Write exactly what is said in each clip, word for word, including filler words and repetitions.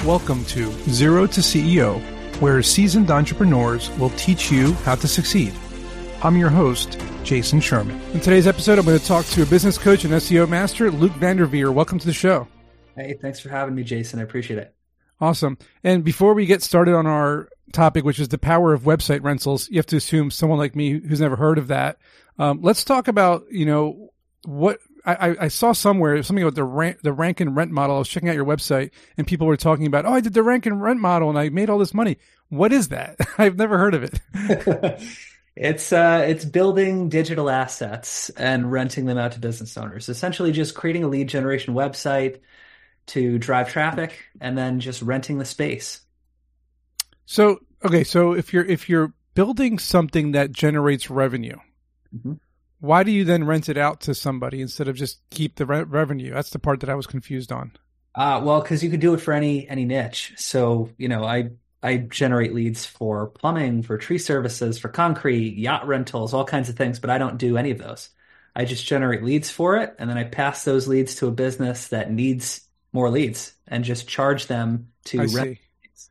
Welcome to Zero to C E O, where seasoned entrepreneurs will teach you how to succeed. I'm your host, Jason Sherman. In today's episode, I'm going to talk to a business coach and S E O master, Luke Vanderveer. Welcome to the show. Hey, thanks for having me, Jason. I appreciate it. Awesome. And before we get started on our topic, which is the power of website rentals, you have to assume someone like me who's never heard of that. Um, let's talk about, you know, what I, I saw somewhere, something about the rank, the rank and rent model. I was checking out your website and people were talking about, oh, I did the rank and rent model and I made all this money. What is that? I've never heard of it. It's uh, it's building digital assets and renting them out to business owners. Essentially just creating a lead generation website to drive traffic and then just renting the space. So, okay. So if you're, if you're building something that generates revenue, mm-hmm. why do you then rent it out to somebody instead of just keep the re- revenue? That's the part that I was confused on. Uh, well, because you could do it for any any niche. So, you know, I I generate leads for plumbing, for tree services, for concrete, yacht rentals, all kinds of things, but I don't do any of those. I just generate leads for it, and then I pass those leads to a business that needs more leads and just charge them to I rent. See.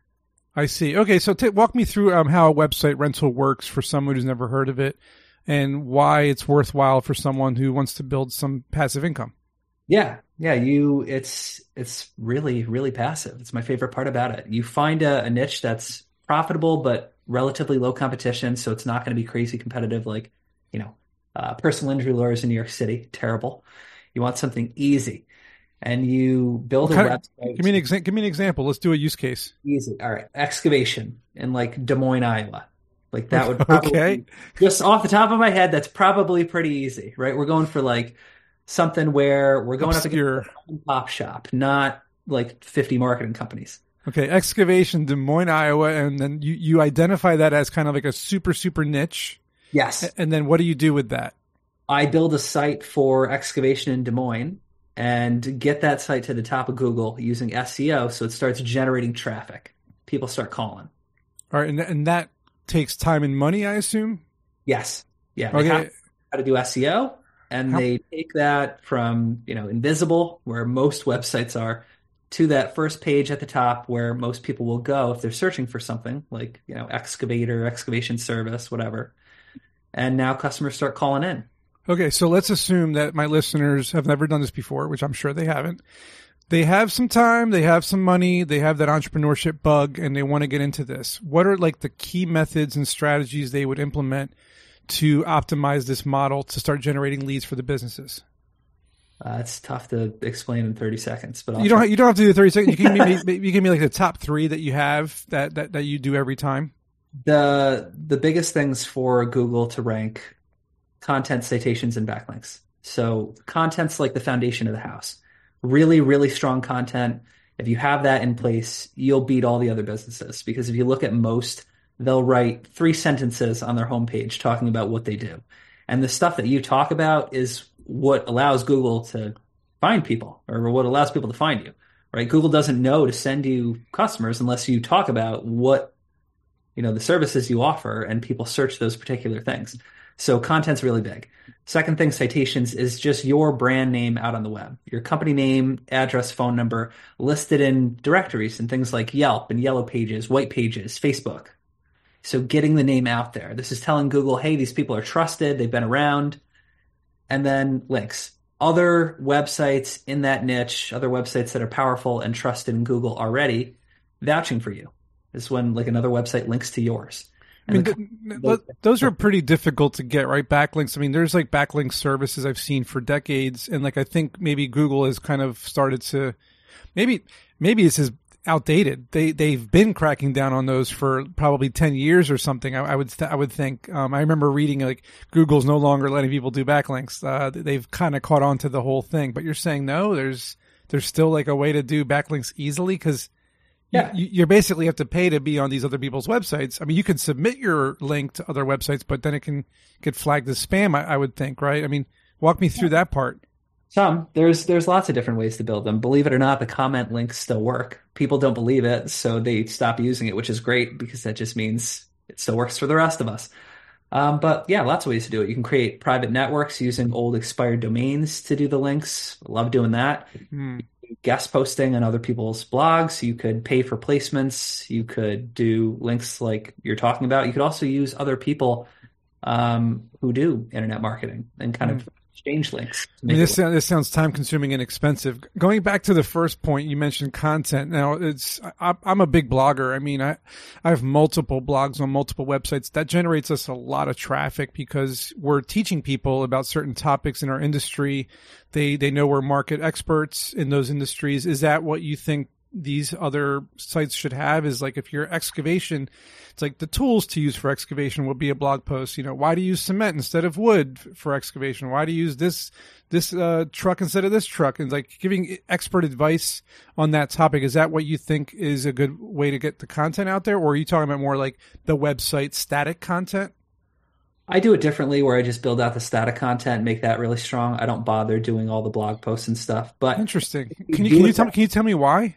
I see. Okay, so t- walk me through um, how a website rental works for someone who's never heard of it, and why it's worthwhile for someone who wants to build some passive income. Yeah. Yeah. You, it's, it's really, really passive. It's my favorite part about it. You find a, a niche that's profitable, but relatively low competition. So it's not going to be crazy competitive. Like, you know, uh, personal injury lawyers in New York City, terrible. You want something easy and you build a website. Of, give me an exa- give me an example. Let's do a use case. Easy. All right. Excavation in like Des Moines, Iowa. Like that would probably, okay. Just off the top of my head, that's probably pretty easy, right? We're going for like something where we're going Obscure. up against a pop shop, not like fifty marketing companies. Okay. Excavation, Des Moines, Iowa. And then you, you identify that as kind of like a super, super niche. Yes. And then what do you do with that? I build a site for excavation in Des Moines and get that site to the top of Google using S E O. So it starts generating traffic. People start calling. All right. And, and that takes time and money, I assume? Yes. Yeah. Okay. They have how to do S E O, and how? They take that from, you know, invisible, where most websites are, to that first page at the top where most people will go if they're searching for something like, you know, excavator, excavation service, whatever. And now customers start calling in. Okay. So let's assume that my listeners have never done this before, which I'm sure they haven't. They have some time, they have some money, they have that entrepreneurship bug, and they want to get into this. What are like the key methods and strategies they would implement to optimize this model to start generating leads for the businesses? Uh, it's tough to explain in thirty seconds, but I'll you don't try. you don't have to do thirty seconds. You can give me you give me like the top three that you have that, that, that you do every time. The the biggest things for Google to rank: content, citations, and backlinks. So content's like the foundation of the house. Really, really strong content. If you have that in place, you'll beat all the other businesses, because if you look at most, they'll write three sentences on their homepage talking about what they do. And the stuff that you talk about is what allows Google to find people, or what allows people to find you, right? Google doesn't know to send you customers unless you talk about what, you know, the services you offer, and people search those particular things. So content's really big. Second thing, citations, is just your brand name out on the web. Your company name, address, phone number, listed in directories and things like Yelp and Yellow Pages, White Pages, Facebook. So getting the name out there. This is telling Google, hey, these people are trusted, they've been around. And then links. Other websites in that niche, other websites that are powerful and trusted in Google already, vouching for you. This is when like another website links to yours. I mean, the, those, those are pretty difficult to get, right? Backlinks. I mean, there's like backlink services I've seen for decades. And like, I think maybe Google has kind of started to, maybe, maybe this is outdated. They, they've been cracking down on those for probably ten years or something. I, I would, th- I would think, um, I remember reading like Google's no longer letting people do backlinks. Uh, they've kind of caught on to the whole thing, but you're saying no, there's, there's still like a way to do backlinks easily. Cause Yeah. You, you basically have to pay to be on these other people's websites. I mean, you can submit your link to other websites, but then it can get flagged as spam, I, I would think, right? I mean, walk me through that part. Some. There's there's lots of different ways to build them. Believe it or not, the comment links still work. People don't believe it, so they stop using it, which is great, because that just means it still works for the rest of us. Um, but yeah, lots of ways to do it. You can create private networks using old expired domains to do the links. Love doing that. Hmm. do guest posting on other people's blogs. You could pay for placements. You could do links like you're talking about. You could also use other people um, who do internet marketing and kind mm. of exchange links. I mean, this, this sounds time consuming and expensive. Going back to the first point, you mentioned content. Now, it's I, I'm a big blogger. I mean, I, I have multiple blogs on multiple websites. That generates us a lot of traffic because we're teaching people about certain topics in our industry. They they know we're market experts in those industries. Is that what you think these other sites should have? Is like, if you're excavation, it's like the tools to use for excavation will be a blog post. You know, why do you use cement instead of wood for excavation? Why do you use this, this, uh, truck instead of this truck? And like giving expert advice on that topic. Is that what you think is a good way to get the content out there? Or are you talking about more like the website static content? I do it differently where I just build out the static content, make that really strong. I don't bother doing all the blog posts and stuff, but interesting. Can you, can you tell, can you tell me why?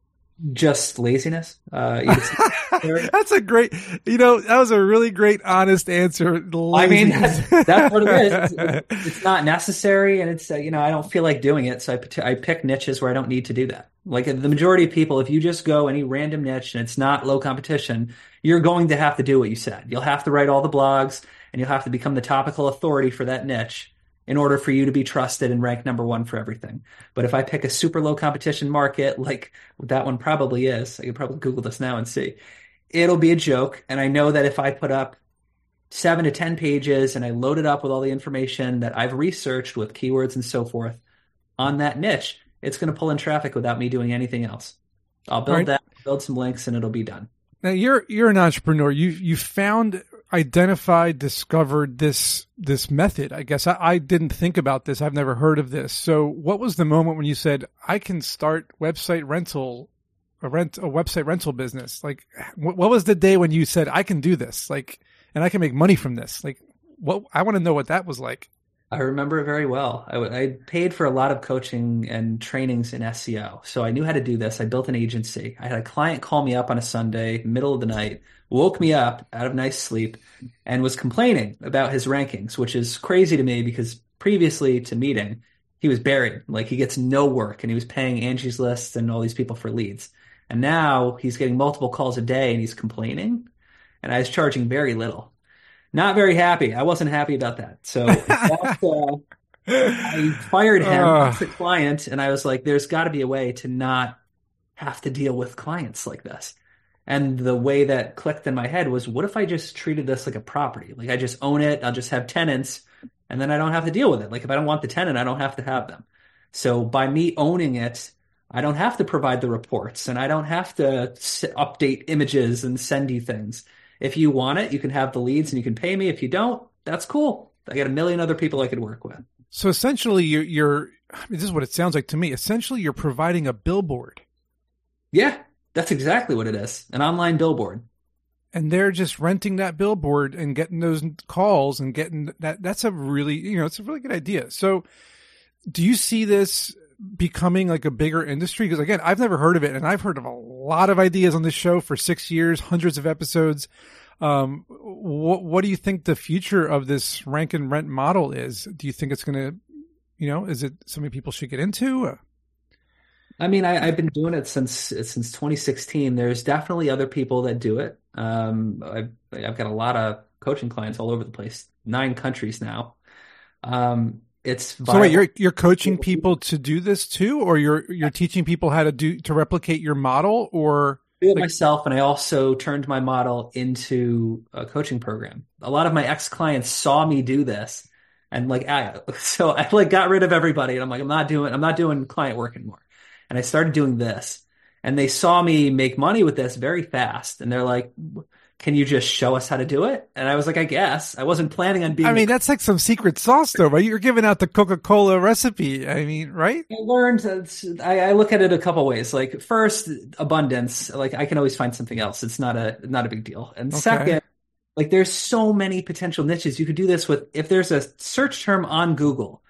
Just laziness. Uh, that's a great, you know, that was a really great, honest answer. Laziness. I mean, that's, that's what it is. It's, it's not necessary, and it's uh, you know, I don't feel like doing it, so I I pick niches where I don't need to do that. Like the majority of people, if you just go any random niche and it's not low competition, you're going to have to do what you said. You'll have to write all the blogs, and you'll have to become the topical authority for that niche in order for you to be trusted and rank number one for everything. But if I pick a super low competition market, like that one probably is, I could probably Google this now and see, it'll be a joke. And I know that if I put up seven to ten pages and I load it up with all the information that I've researched with keywords and so forth on that niche, it's going to pull in traffic without me doing anything else. I'll build right. that, build some links, and it'll be done. Now you're you're an entrepreneur. You you found, identified, discovered this this method. I guess I, I didn't think about this. I've never heard of this. So, what was the moment when you said, "I can start website rental, a rent a website rental business"? Like, what, what was the day when you said, "I can do this"? Like, and I can make money from this. Like, what I want to know what that was like. I remember it very well. I, I paid for a lot of coaching and trainings in S E O. So I knew how to do this. I built an agency. I had a client call me up on a Sunday, middle of the night, woke me up out of nice sleep, and was complaining about his rankings, which is crazy to me because previously to meeting, he was buried. Like he gets no work and he was paying Angie's List and all these people for leads. And now he's getting multiple calls a day and he's complaining. And I was charging very little. Not very happy. I wasn't happy about that. So that's, uh, I fired him uh. as a client, and I was like, there's got to be a way to not have to deal with clients like this. And the way that clicked in my head was, what if I just treated this like a property? Like I just own it. I'll just have tenants, and then I don't have to deal with it. Like if I don't want the tenant, I don't have to have them. So by me owning it, I don't have to provide the reports, and I don't have to update images and send you things. If you want it, you can have the leads and you can pay me. If you don't, that's cool. I got a million other people I could work with. So essentially, you're, you're I mean, this is what it sounds like to me. Essentially, you're providing a billboard. Yeah, that's exactly what it is. An online billboard. And they're just renting that billboard and getting those calls and getting that. That's a really, you know, it's a really good idea. So do you see this becoming like a bigger industry? Because again, I've never heard of it, and I've heard of a lot of ideas on this show for six years, hundreds of episodes. Um, what, what do you think the future of this rank and rent model is? Do you think it's going to, you know, is it something people should get into? I mean, I, I've been doing it since since twenty sixteen. There's definitely other people that do it. Um, I've, I've got a lot of coaching clients all over the place, nine countries now. Um, It's so wait, you're you're coaching people to do this too, or you're you're teaching people how to do to replicate your model, or I do it like... myself, and I also turned my model into a coaching program. A lot of my ex clients saw me do this, and like I, so I like got rid of everybody, and I'm like, I'm not doing I'm not doing client work anymore, and I started doing this, and they saw me make money with this very fast, and they're like, can you just show us how to do it? And I was like, I guess. I wasn't planning on being... I mean, that's like some secret sauce though, right? You're giving out the Coca-Cola recipe. I mean, right? I learned, I, I look at it a couple ways. Like first, abundance. Like I can always find something else. It's not a not a big deal. And okay. Second, like there's so many potential niches. You could do this with, if there's a search term on Google,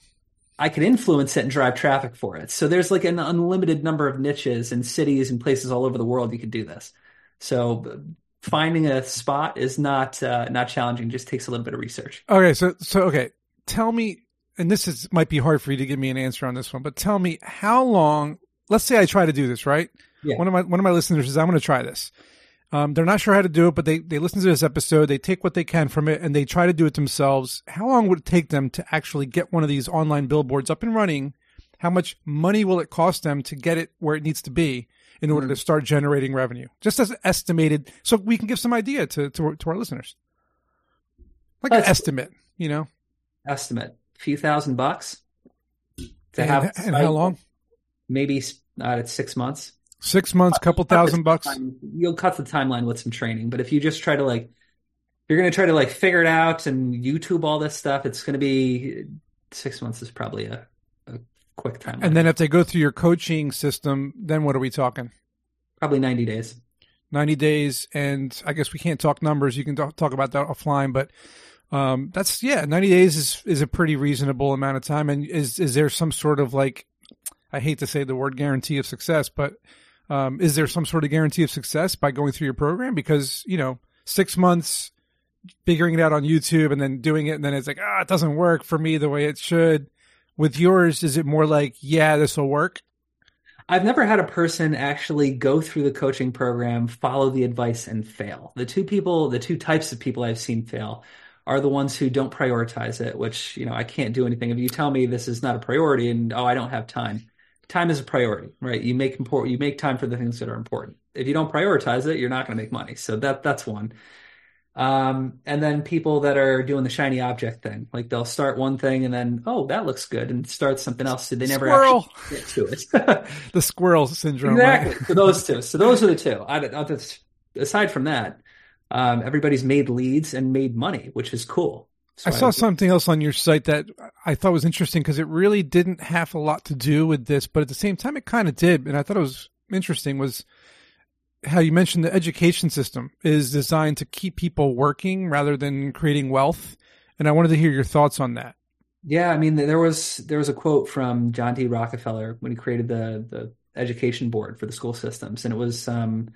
I could influence it and drive traffic for it. So there's like an unlimited number of niches and cities and places all over the world you could do this. So finding a spot is not uh, not challenging. Just takes a little bit of research. Okay, so so okay, tell me and this is might be hard for you to give me an answer on this one, but tell me how long, let's say I try to do this, right? Yeah. One of my, one of my listeners says, I'm going to try this. Um, they're not sure how to do it, but they, they listen to this episode, they take what they can from it, and they try to do it themselves. How long would it take them to actually get one of these online billboards up and running? How much money will it cost them to get it where it needs to be in order mm-hmm. to start generating revenue? Just as estimated, so we can give some idea to, to, to our listeners. Like That's, an estimate, you know? Estimate. A few thousand bucks. To and, have and how long? Maybe uh, it's six months. Six months, couple thousand bucks. You'll cut the timeline with some training, but if you just try to like, you're going to try to like figure it out and YouTube all this stuff, it's going to be six months is probably a, a quick timeline. And then if they go through your coaching system, then what are we talking? Probably ninety days. ninety days, and I guess we can't talk numbers. You can talk, talk about that offline, but um, that's yeah, ninety days is is a pretty reasonable amount of time. And is is there some sort of like, I hate to say the word guarantee of success, but Um, is there some sort of guarantee of success by going through your program? Because, you know, six months figuring it out on YouTube and then doing it, and then it's like, ah, it doesn't work for me the way it should. With yours, is it more like, yeah, this will work? I've never had a person actually go through the coaching program, follow the advice, and fail. The two people, the two types of people I've seen fail are the ones who don't prioritize it, which, you know, I can't do anything. If you tell me this is not a priority and, oh, I don't have time. Time is a priority, right? You make important, you make time for the things that are important. If you don't prioritize it, you're not going to make money. So that that's one. Um, and then people that are doing the shiny object thing, like they'll start one thing and then, oh, that looks good, and start something else. So they never Squirrel. actually get to it. The squirrel syndrome. Exactly. Right? So those two. So those are the two. I, I just, aside from that, um, everybody's made leads and made money, which is cool. So I saw I something else on your site that I thought was interesting because it really didn't have a lot to do with this, but at the same time, it kind of did. And I thought it was interesting was how you mentioned the education system is designed to keep people working rather than creating wealth. And I wanted to hear your thoughts on that. Yeah, I mean, there was there was a quote from John D. Rockefeller when he created the the education board for the school systems, and it was um,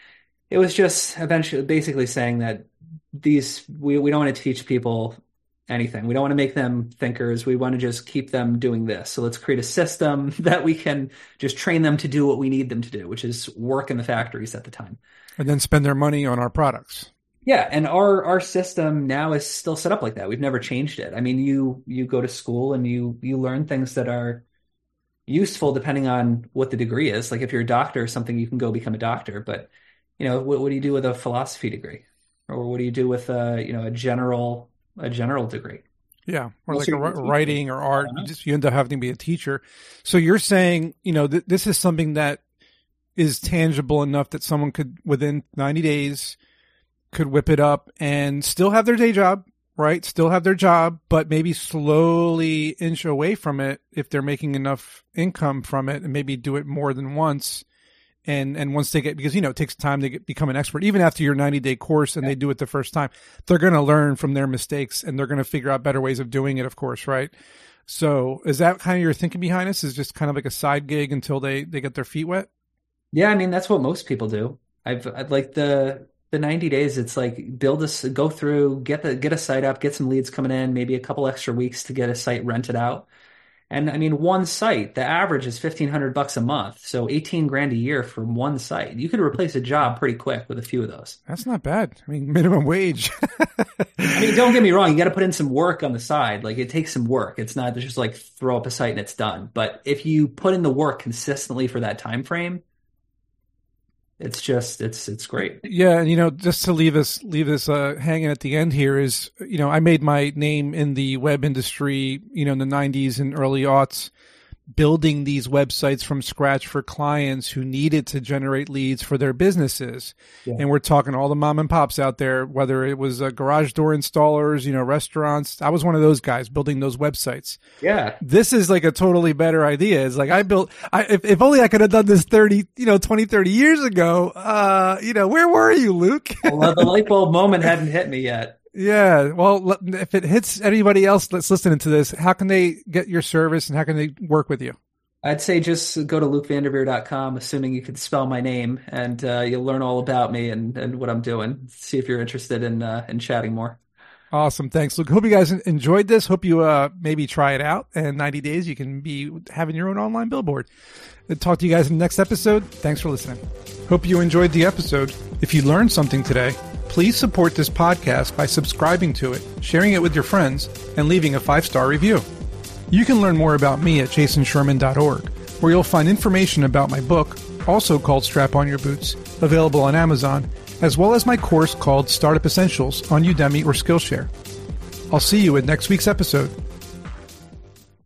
it was just eventually basically saying that these we we don't want to teach people anything. We don't want to make them thinkers. We want to just keep them doing this. So let's create a system that we can just train them to do what we need them to do, which is work in the factories at the time. And then spend their money on our products. Yeah. And our, our system now is still set up like that. We've never changed it. I mean, you, you go to school and you, you learn things that are useful depending on what the degree is. Like if you're a doctor or something, you can go become a doctor, but you know, what, what do you do with a philosophy degree? Or what do you do with a, you know, a general a general degree? Yeah. Or like a writing or art, you just, you end up having to be a teacher. So you're saying, you know, th- this is something that is tangible enough that someone could, within ninety days, could whip it up and still have their day job, right? Still have their job, but maybe slowly inch away from it if they're making enough income from it, and maybe do it more than once. And and once they get, because, you know, it takes time to get, become an expert. Even after your ninety-day course and yeah. they do it the first time, they're going to learn from their mistakes and they're going to figure out better ways of doing it, of course, right? So is that kind of your thinking behind this? Is just kind of like a side gig until they, they get their feet wet? Yeah, I mean, that's what most people do. I've, I'd like the the ninety days, it's like build a, go through, get the get a site up, get some leads coming in, maybe a couple extra weeks to get a site rented out. And I mean, one site, the average is fifteen hundred bucks a month. So eighteen grand a year for one site. You could replace a job pretty quick with a few of those. That's not bad. I mean, minimum wage. I mean, don't get me wrong. You got to put in some work on the side. Like it takes some work. It's not just like throw up a site and it's done. But if you put in the work consistently for that time frame, it's just, it's, it's great. Yeah. And, you know, just to leave us, leave this uh, hanging at the end here is, you know, I made my name in the web industry, you know, in the nineties and early aughts, building these websites from scratch for clients who needed to generate leads for their businesses. Yeah. And we're talking all the mom and pops out there, whether it was uh, garage door installers, you know, restaurants. I was one of those guys building those websites. Yeah. This is like a totally better idea. It's like I built, I, if, if only I could have done this thirty, you know, twenty, thirty years ago. Uh, you know, where were you, Luke? Well, the light bulb moment hadn't hit me yet. Yeah. Well, if it hits anybody else that's listening to this, how can they get your service and how can they work with you? I'd say just go to luke vanderveer dot com, assuming you can spell my name, and uh, you'll learn all about me and, and what I'm doing. See if you're interested in uh, in chatting more. Awesome. Thanks. Look, hope you guys enjoyed this. Hope you uh, maybe try it out. And ninety days, you can be having your own online billboard. I'll talk to you guys in the next episode. Thanks for listening. Hope you enjoyed the episode. If you learned something today, please support this podcast by subscribing to it, sharing it with your friends, and leaving a five-star review. You can learn more about me at jason sherman dot org, where you'll find information about my book, also called Strap On Your Boots, available on Amazon, as well as my course called Startup Essentials on Udemy or Skillshare. I'll see you in next week's episode.